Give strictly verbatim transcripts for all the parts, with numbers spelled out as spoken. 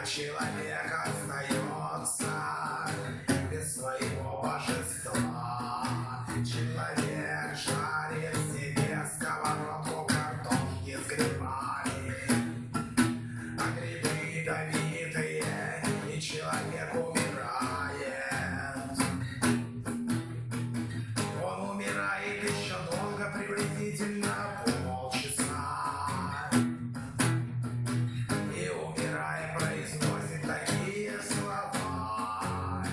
Человек остается без своего божества. Человек жарит себе сковородку картошки с грибами, а грибы ядовитые, и человек умирает. Он умирает еще долго, приблизительно полчаса. И умирая произносит такие слова: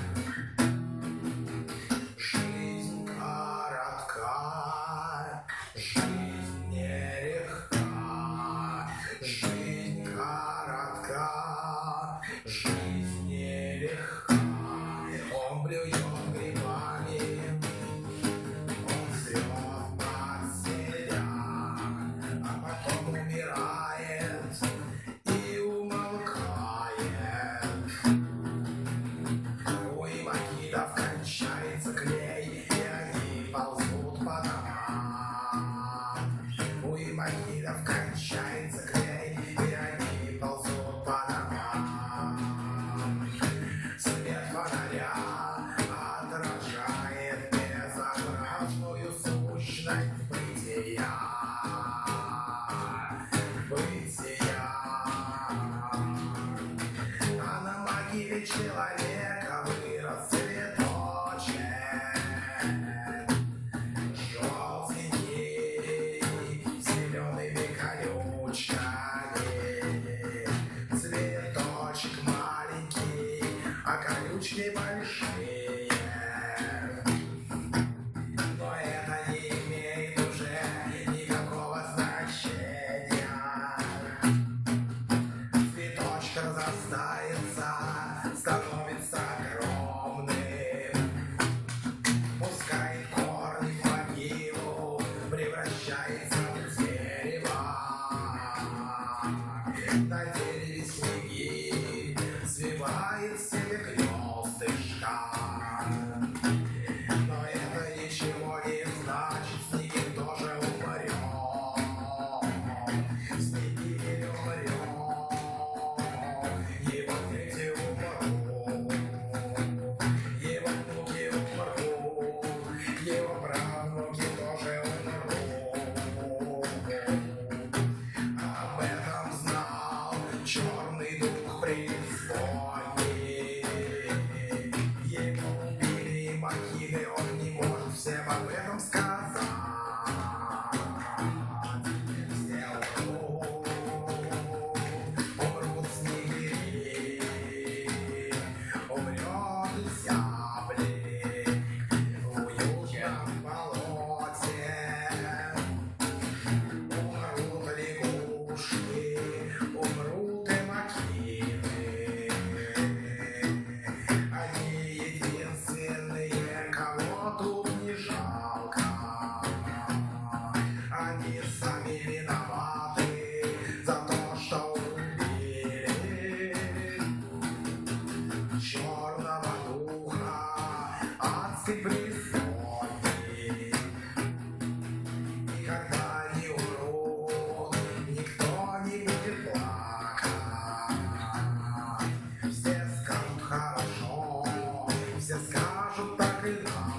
жизнь коротка, жизнь нелегка, жизнь коротка, жизнь нелегка. Он блюет грибами, он срет под себя, а потом умирает и умолкает. У инвалидов кончается клей, и они ползут по домам. У инвалидов кончается клей, и они ползут по домам. Свет фонаря отражает безобразную сущность бытия. Бытия. А на могиле человека вырос цветочек, желтенький, с зелеными колючками. Цветочек маленький, а колючки большие. Но это не имеет уже никакого значения. Цветочек разрастается, становится огромным, пускает корни в могилу, превращается в дерево. На дереве снеги свивает себе гнездышко. Но это ничего не значит, снеги тоже умрет. Снеги умрет. Его дети умрут, его внуки умрут, его правнуки тоже умрут. Об этом знал черный дух преисподней. Его убили могилы, он не может всем об этом сказать. Все умрут, умрут снегири, умрет зяблик в уютном болоте. Умрут лягушки, умрут и макины. Они единственные, кого тут не жалко. Они сами виноваты за то, что убили черного духа адской преисподней. И когда они умрут, никто не будет плакать. Все скажут хорошо, все скажут так и надо.